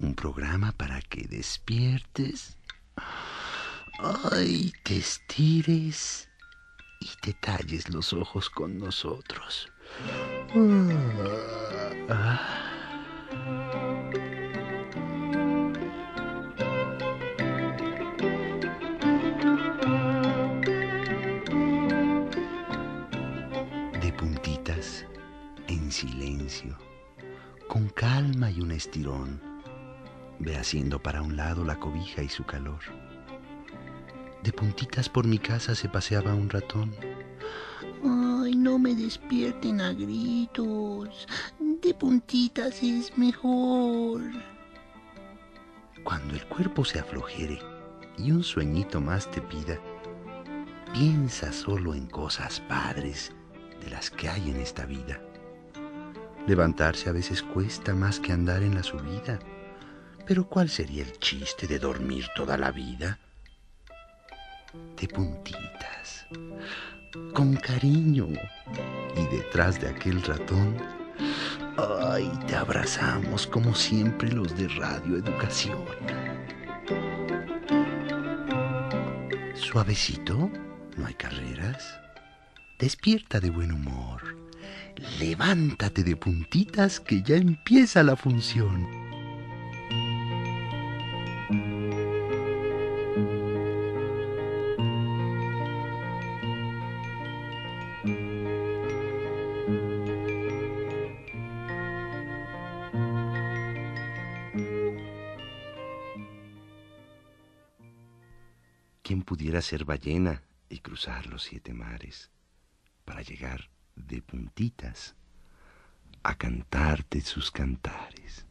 Un programa para que despiertes, ay, te estires y te talles los ojos con nosotros. De puntitas, en silencio, con calma y un estirón, ve haciendo para un lado la cobija y su calor. De puntitas por mi casa se paseaba un ratón. Ay, no me despierten a gritos. De puntitas es mejor. Cuando el cuerpo se aflojere y un sueñito más te pida, piensa solo en cosas padres de las que hay en esta vida. Levantarse a veces cuesta más que andar en la subida, pero ¿cuál sería el chiste de dormir toda la vida? De puntitas, con cariño, y detrás de aquel ratón, ay, te abrazamos como siempre los de Radio Educación. Suavecito, no hay carreras. Despierta de buen humor. Levántate de puntitas que ya empieza la función. ¿Quién pudiera ser ballena y cruzar los 7 mares para llegar de puntitas a cantarte sus cantares?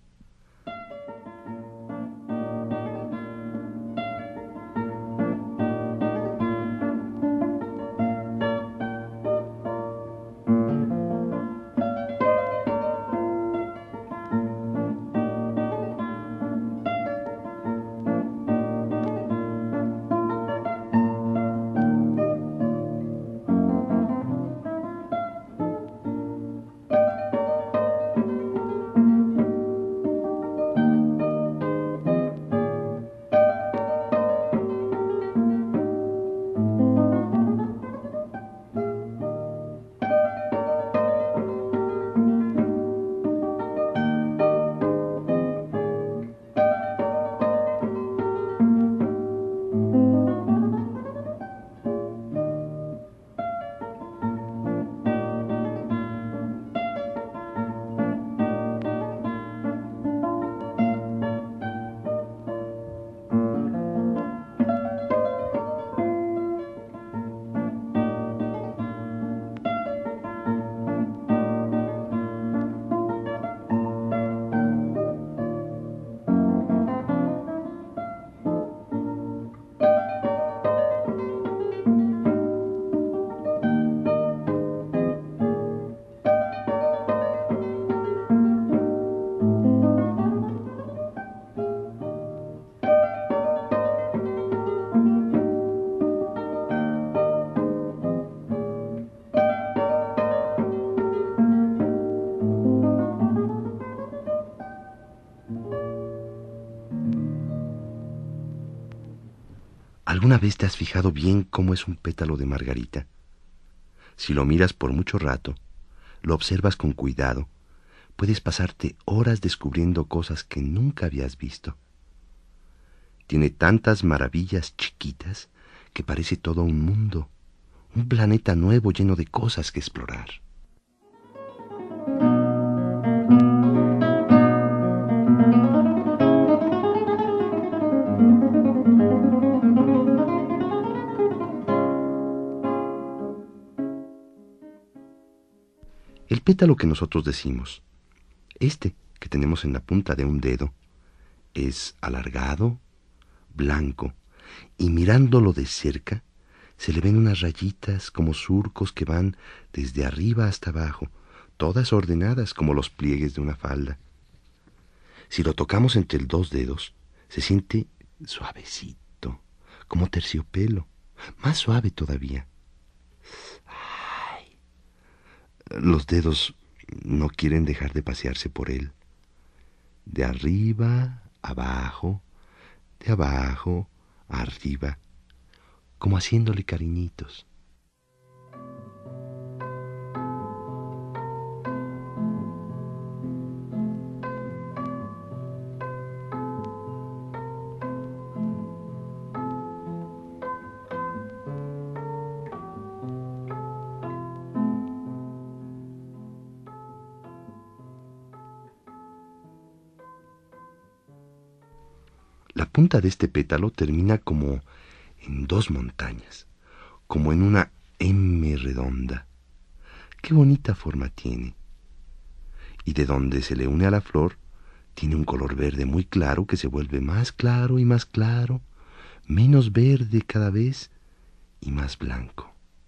¿Alguna vez te has fijado bien cómo es un pétalo de margarita? Si lo miras por mucho rato, lo observas con cuidado, puedes pasarte horas descubriendo cosas que nunca habías visto. Tiene tantas maravillas chiquitas que parece todo un mundo, un planeta nuevo lleno de cosas que explorar. El pétalo que nosotros decimos, este que tenemos en la punta de un dedo, es alargado, blanco, y mirándolo de cerca, se le ven unas rayitas como surcos que van desde arriba hasta abajo, todas ordenadas como los pliegues de una falda. Si lo tocamos entre los 2 dedos, se siente suavecito, como terciopelo, más suave todavía. Los dedos no quieren dejar de pasearse por él. De arriba abajo, de abajo a arriba, como haciéndole cariñitos. La punta de este pétalo termina como en dos montañas, como en una M redonda. Qué bonita forma tiene. Y de donde se le une a la flor, tiene un color verde muy claro que se vuelve más claro y más claro, menos verde cada vez y más blanco.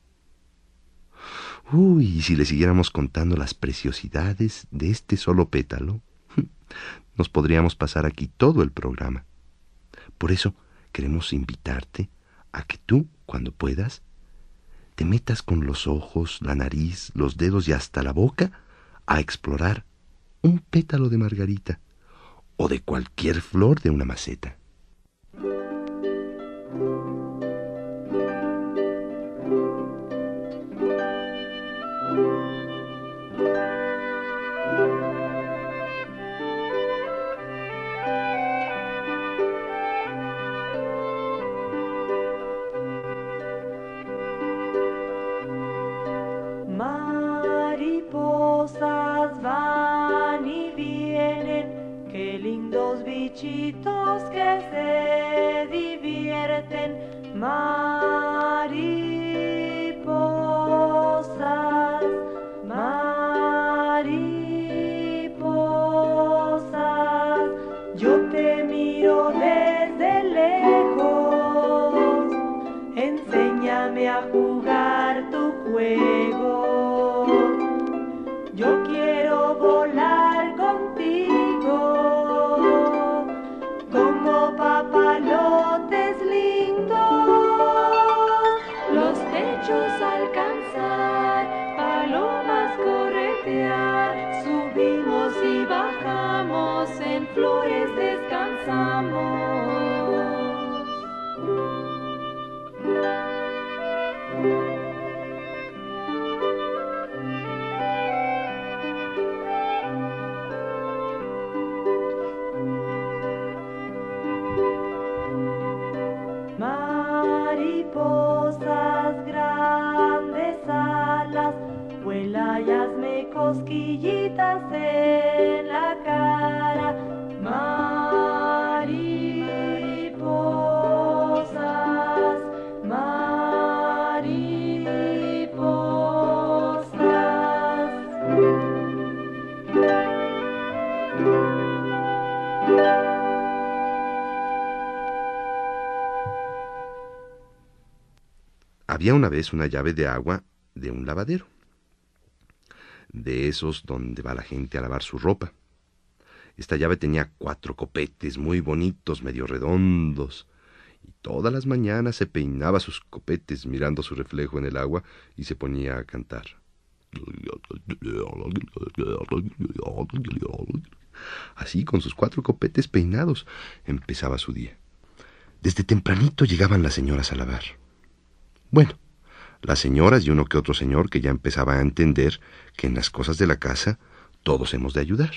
Uy, y si le siguiéramos contando las preciosidades de este solo pétalo, nos podríamos pasar aquí todo el programa. Por eso queremos invitarte a que tú, cuando puedas, te metas con los ojos, la nariz, los dedos y hasta la boca a explorar un pétalo de margarita o de cualquier flor de una maceta. Mariposas van y vienen, qué lindos bichitos que se divierten. Mariposas, mariposas, yo te miro desde lejos, enséñame a jugar tu juego. Yo quiero volar contigo, como papalotes lindos, los techos alcanzar, palomas corretear, subimos y bajamos, en flores descansamos. Mariposas, grandes alas, vuela y hazme cosquillitas en la cara. Mariposas, mariposas. Había una vez una llave de agua de un lavadero, de esos donde va la gente a lavar su ropa. Esta llave tenía 4 copetes muy bonitos, medio redondos, y todas las mañanas se peinaba sus copetes mirando su reflejo en el agua y se ponía a cantar. Así, con sus 4 copetes peinados, empezaba su día. Desde tempranito llegaban las señoras a lavar. Bueno, las señoras y uno que otro señor que ya empezaba a entender que en las cosas de la casa todos hemos de ayudar.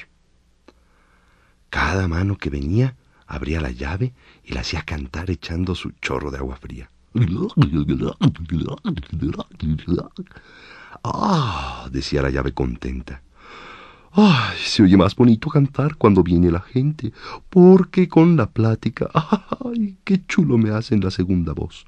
Cada mano que venía abría la llave y la hacía cantar echando su chorro de agua fría. ¡Ah!, decía la llave contenta. ¡Ay!, se oye más bonito cantar cuando viene la gente, porque con la plática, ¡ay!, qué chulo me hacen la segunda voz.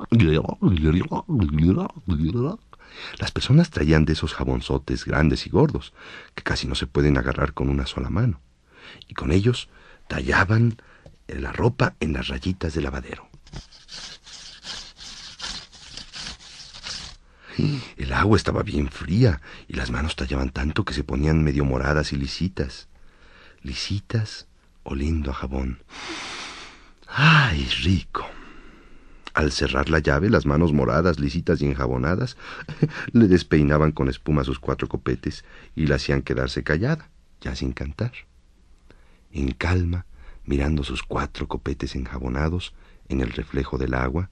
Las personas traían de esos jabonzotes grandes y gordos, que casi no se pueden agarrar con una sola mano, y con ellos tallaban la ropa en las rayitas del lavadero. El agua estaba bien fría y las manos tallaban tanto que se ponían medio moradas y lisitas. Lisitas, oliendo a jabón. ¡Ay, rico! Al cerrar la llave, las manos moradas, lisitas y enjabonadas le despeinaban con espuma sus 4 copetes y la hacían quedarse callada, ya sin cantar. En calma, mirando sus 4 copetes enjabonados en el reflejo del agua.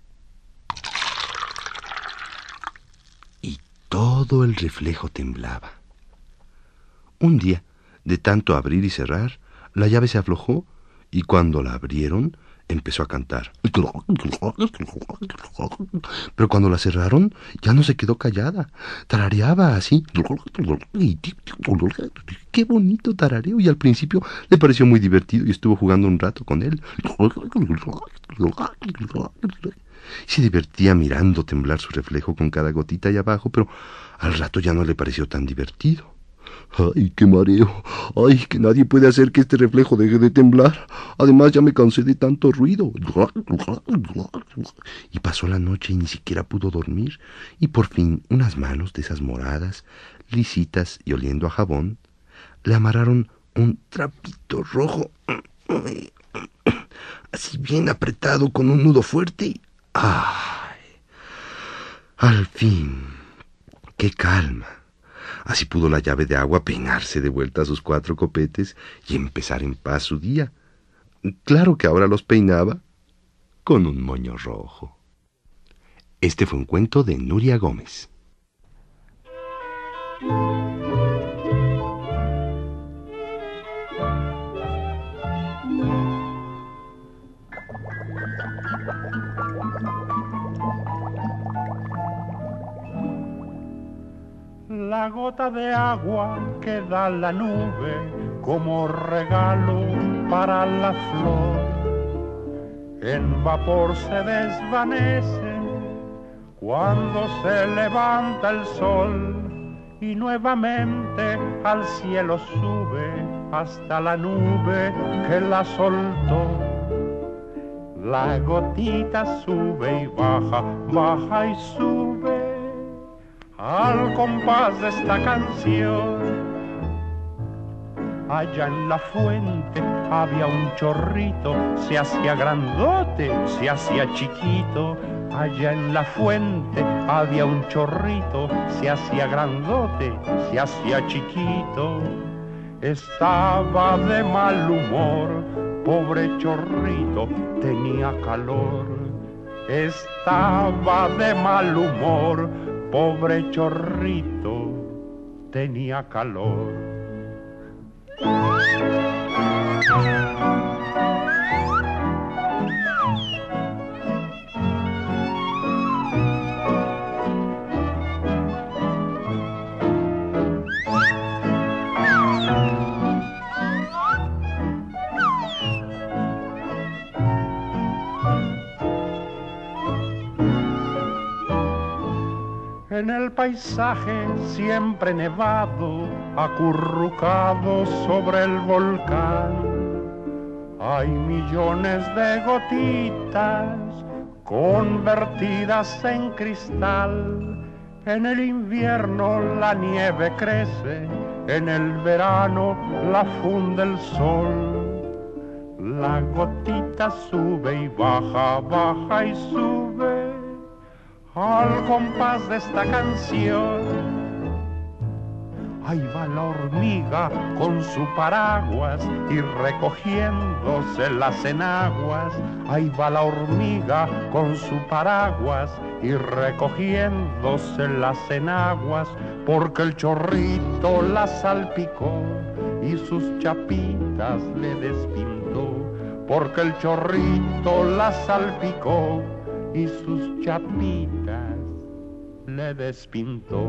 Y todo el reflejo temblaba. Un día, de tanto abrir y cerrar, la llave se aflojó y cuando la abrieron, empezó a cantar. Pero cuando la cerraron, ya no se quedó callada. Tarareaba así. ¡Qué bonito tarareo! Y al principio le pareció muy divertido y estuvo jugando un rato con él. Se divertía mirando temblar su reflejo con cada gotita ahí abajo, pero al rato ya no le pareció tan divertido. ¡Ay, qué mareo! ¡Ay, que nadie puede hacer que este reflejo deje de temblar! Además, ya me cansé de tanto ruido. Y pasó la noche y ni siquiera pudo dormir. Y por fin, unas manos de esas moradas, lisitas y oliendo a jabón, le amarraron un trapito rojo, así bien apretado con un nudo fuerte. ¡Ay! Al fin, ¡qué calma! Así pudo la llave de agua peinarse de vuelta a sus 4 copetes y empezar en paz su día. Claro que ahora los peinaba con un moño rojo. Este fue un cuento de Nuria Gómez. La gota de agua que da la nube como regalo para la flor, en vapor se desvanece cuando se levanta el sol y nuevamente al cielo sube hasta la nube que la soltó. La gotita sube y baja, baja y sube al compás de esta canción. Allá en la fuente había un chorrito, se hacía grandote, se hacía chiquito. Allá en la fuente había un chorrito, se hacía grandote, se hacía chiquito. Estaba de mal humor, pobre chorrito, tenía calor. Estaba de mal humor, pobre chorrito, tenía calor. En el paisaje siempre nevado, acurrucado sobre el volcán, hay millones de gotitas convertidas en cristal. En el invierno la nieve crece, en el verano la funde el sol. La gotita sube y baja, baja y sube al compás de esta canción. Ahí va la hormiga con su paraguas y recogiéndose las enaguas. Ahí va la hormiga con su paraguas y recogiéndose las enaguas, porque el chorrito la salpicó y sus chapitas le despintó. Porque el chorrito la salpicó y sus chapitas le despintó.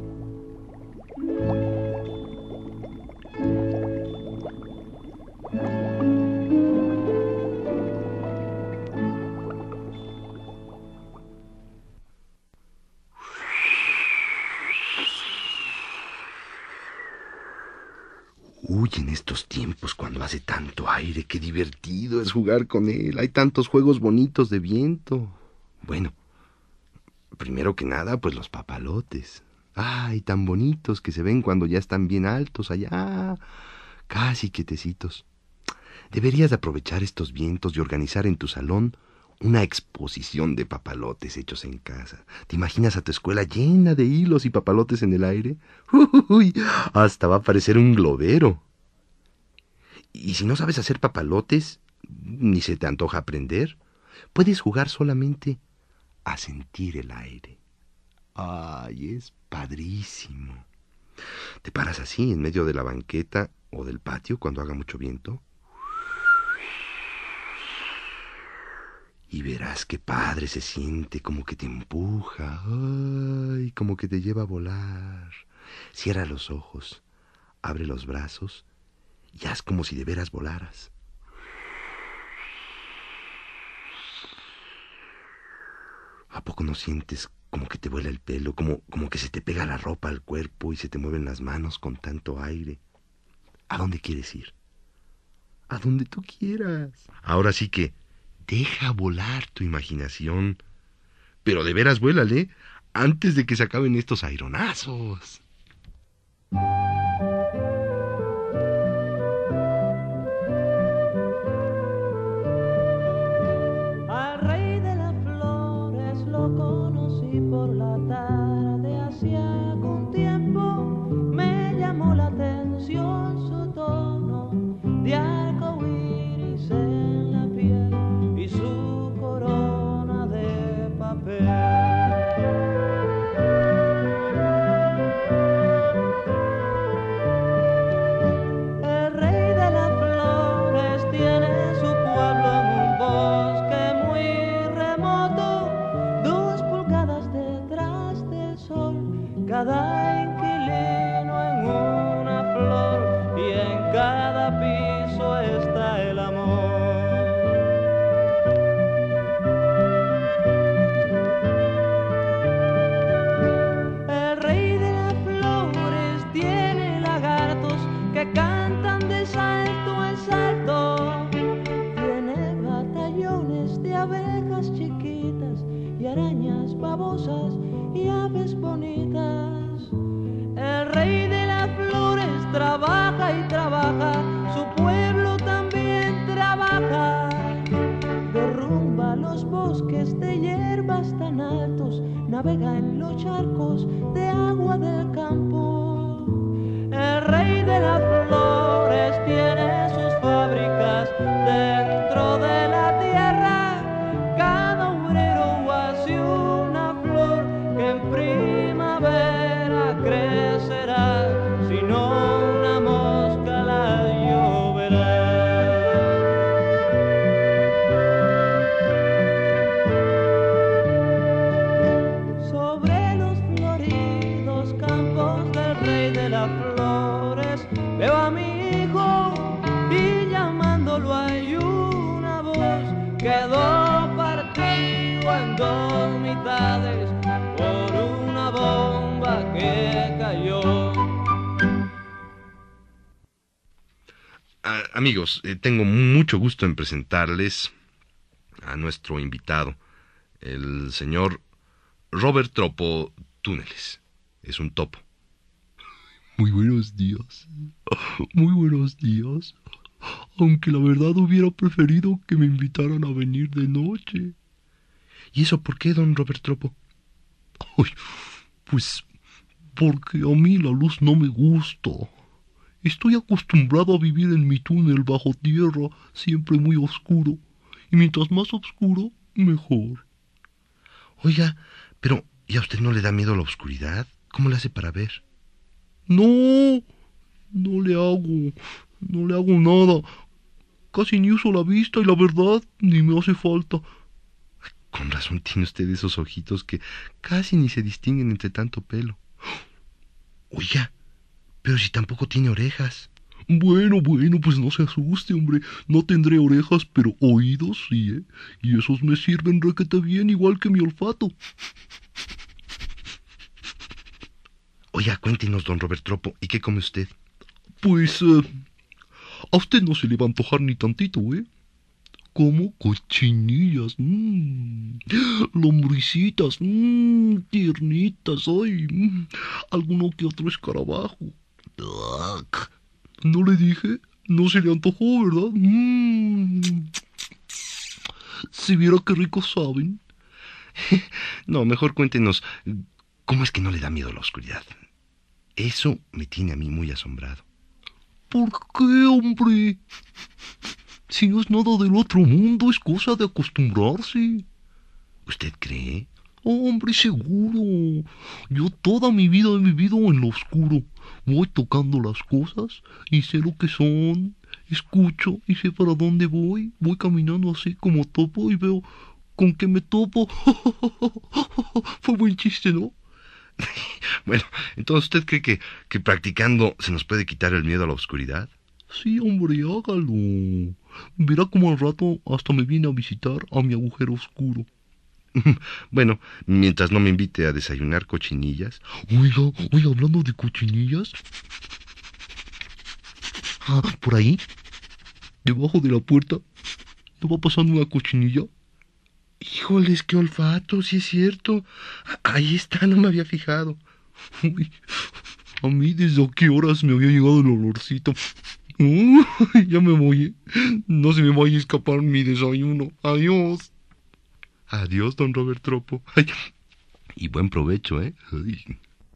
Uy, en estos tiempos cuando hace tanto aire, qué divertido es jugar con él. Hay tantos juegos bonitos de viento. Bueno, primero que nada, pues los papalotes. Ay, tan bonitos que se ven cuando ya están bien altos allá, casi quietecitos. Deberías aprovechar estos vientos y organizar en tu salón una exposición de papalotes hechos en casa. ¿Te imaginas a tu escuela llena de hilos y papalotes en el aire? ¡Uy! Hasta va a parecer un globero. Y si no sabes hacer papalotes, ni se te antoja aprender. Puedes jugar solamente a sentir el aire. ¡Ay, es padrísimo! Te paras así en medio de la banqueta o del patio cuando haga mucho viento y verás qué padre se siente, como que te empuja, ¡ay!, como que te lleva a volar. Cierra los ojos, abre los brazos y haz como si de veras volaras. ¿A poco no sientes como que te vuela el pelo, como que se te pega la ropa al cuerpo y se te mueven las manos con tanto aire? ¿A dónde quieres ir? A donde tú quieras. Ahora sí que deja volar tu imaginación. Pero de veras vuélale antes de que se acaben estos aironazos. Al rey de las flores lo conocí por la tarde hace algún tiempo. Me llamó la atención su tono de arco iris en la piel y su corona de papel. El rey de las flores tiene su pueblo en un bosque muy remoto, 2 pulgadas detrás del sol, cada inquilino en una flor y en cada piso está el amor. El rey de las flores tiene lagartos que cantan de salto en salto. Tiene batallones de abejas chiquitas y arañas babosas y aves bonitas. El rey de las flores trabaja y trabaja, su pueblo también trabaja. Derrumba los bosques de hierbas tan altos, navega en los charcos de agua del campo. El rey de las flores tiene sus fábricas dentro de la tierra. Cada obrero hace una flor que en primavera crecerá, si no una mosca la lloverá. Sobre los floridos campos del rey de las flores veo a mi hijo y llamándolo hay una voz. Quedó partido en 2 mitades por una bomba que cayó. Amigos, tengo mucho gusto en presentarles a nuestro invitado, el señor Robert Tropo Túneles. Es un topo. Muy buenos días. Muy buenos días. Aunque la verdad hubiera preferido que me invitaran a venir de noche. ¿Y eso por qué, don Robert Tropo? Ay, pues porque a mí la luz no me gusta. Estoy acostumbrado a vivir en mi túnel bajo tierra, siempre muy oscuro. Y mientras más oscuro, mejor. Oiga, pero ¿y a usted no le da miedo la oscuridad? ¿Cómo le hace para ver? No le hago nada. Casi ni uso la vista y la verdad ni me hace falta. Con razón tiene usted esos ojitos que casi ni se distinguen entre tanto pelo. Oiga, pero si tampoco tiene orejas. Bueno, pues no se asuste, hombre. No tendré orejas, pero oídos sí, ¿eh? Y esos me sirven requete bien, igual que mi olfato. Oiga, cuéntenos, don Robert Tropo, ¿y qué come usted? Pues, a usted no se le va a antojar ni tantito, ¿eh? Como cochinillas, lombricitas, tiernitas, ay, alguno que otro escarabajo. ¿No le dije? No se le antojó, ¿verdad? Si viera qué ricos saben. No, mejor cuéntenos, ¿cómo es que no le da miedo la oscuridad? Eso me tiene a mí muy asombrado. ¿Por qué, hombre? Si no es nada del otro mundo, es cosa de acostumbrarse. ¿Usted cree? Hombre, seguro. Yo toda mi vida he vivido en lo oscuro. Voy tocando las cosas y sé lo que son. Escucho y sé para dónde voy. Voy caminando así como topo y veo con qué me topo. Fue buen chiste, ¿no? Bueno, entonces ¿usted cree que practicando se nos puede quitar el miedo a la oscuridad? Sí, hombre, hágalo. Verá como al rato hasta me viene a visitar a mi agujero oscuro. Bueno, mientras no me invite a desayunar cochinillas. Oiga, hablando de cochinillas. Por ahí, debajo de la puerta, ¿no va pasando una cochinilla? Híjoles, qué olfato, sí es cierto. Ahí está, no me había fijado. Uy, a mí desde a qué horas me había llegado el olorcito. Ya me voy, ¿eh? No se me vaya a escapar mi desayuno. Adiós. Adiós, don Robert Tropo. Ay, y buen provecho, ¿eh? Ay.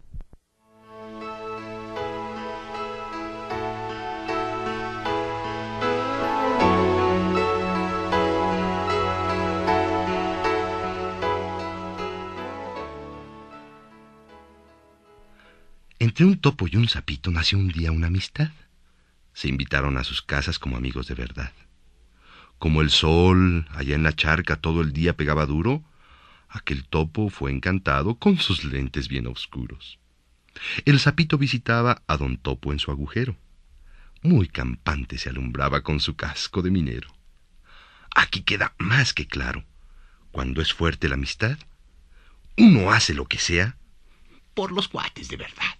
Entre un topo y un sapito nació un día una amistad. Se invitaron a sus casas como amigos de verdad. Como el sol allá en la charca todo el día pegaba duro, aquel topo fue encantado con sus lentes bien oscuros. El sapito visitaba a don Topo en su agujero. Muy campante se alumbraba con su casco de minero. Aquí queda más que claro, cuando es fuerte la amistad, uno hace lo que sea por los cuates de verdad.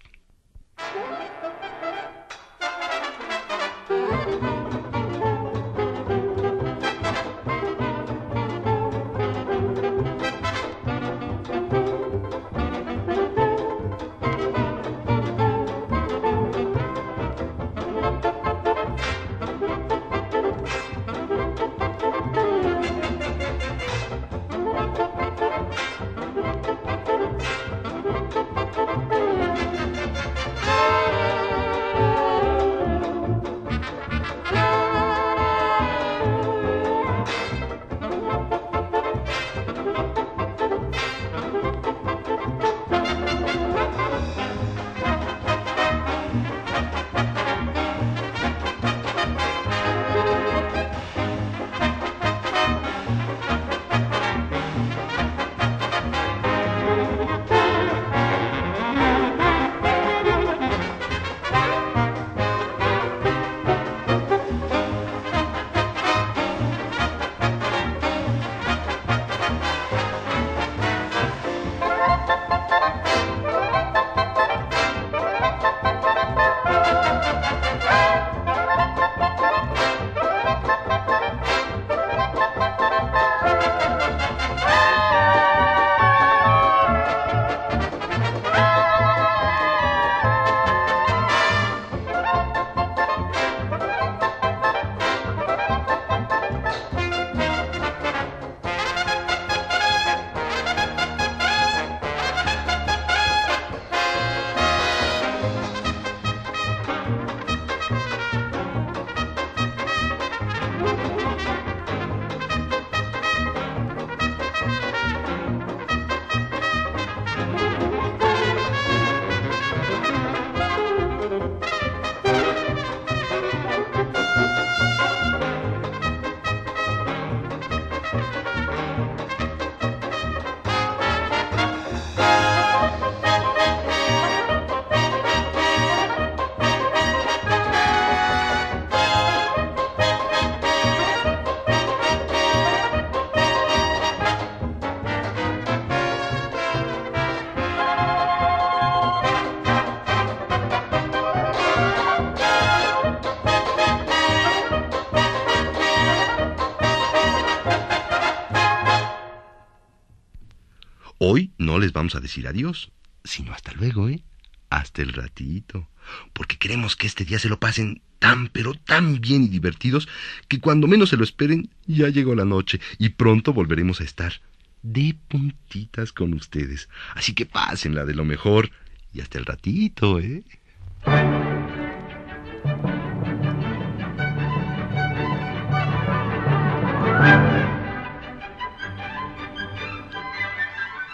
Hoy no les vamos a decir adiós, sino hasta luego, ¿eh? Hasta el ratito. Porque queremos que este día se lo pasen tan, pero tan bien y divertidos, que cuando menos se lo esperen, ya llegó la noche y pronto volveremos a estar de puntitas con ustedes. Así que pásenla de lo mejor y hasta el ratito, ¿eh?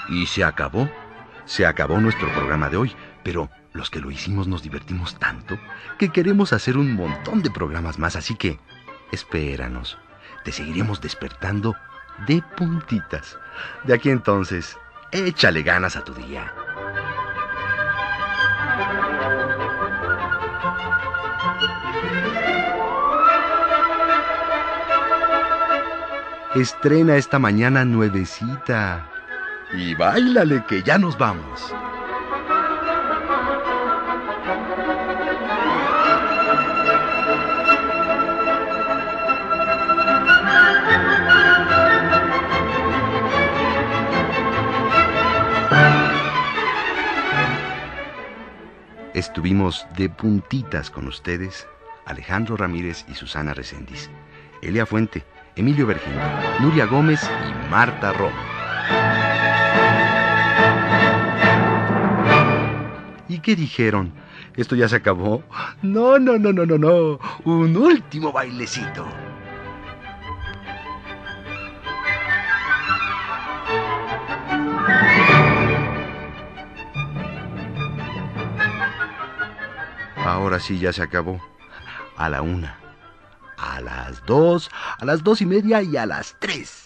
Y se acabó. Se acabó nuestro programa de hoy, pero los que lo hicimos nos divertimos tanto que queremos hacer un montón de programas más, así que espéranos. Te seguiremos despertando de puntitas. De aquí entonces, échale ganas a tu día. Estrena esta mañana nuevecita. Y báilale que ya nos vamos. Estuvimos de puntitas con ustedes, Alejandro Ramírez y Susana Reséndiz, Elia Fuente, Emilio Vergín, Nuria Gómez y Marta Romo. ¿Y qué dijeron? ¿Esto ya se acabó? No. Un último bailecito. Ahora sí ya se acabó. A la 1, a las 2, a las 2:30 y a las 3.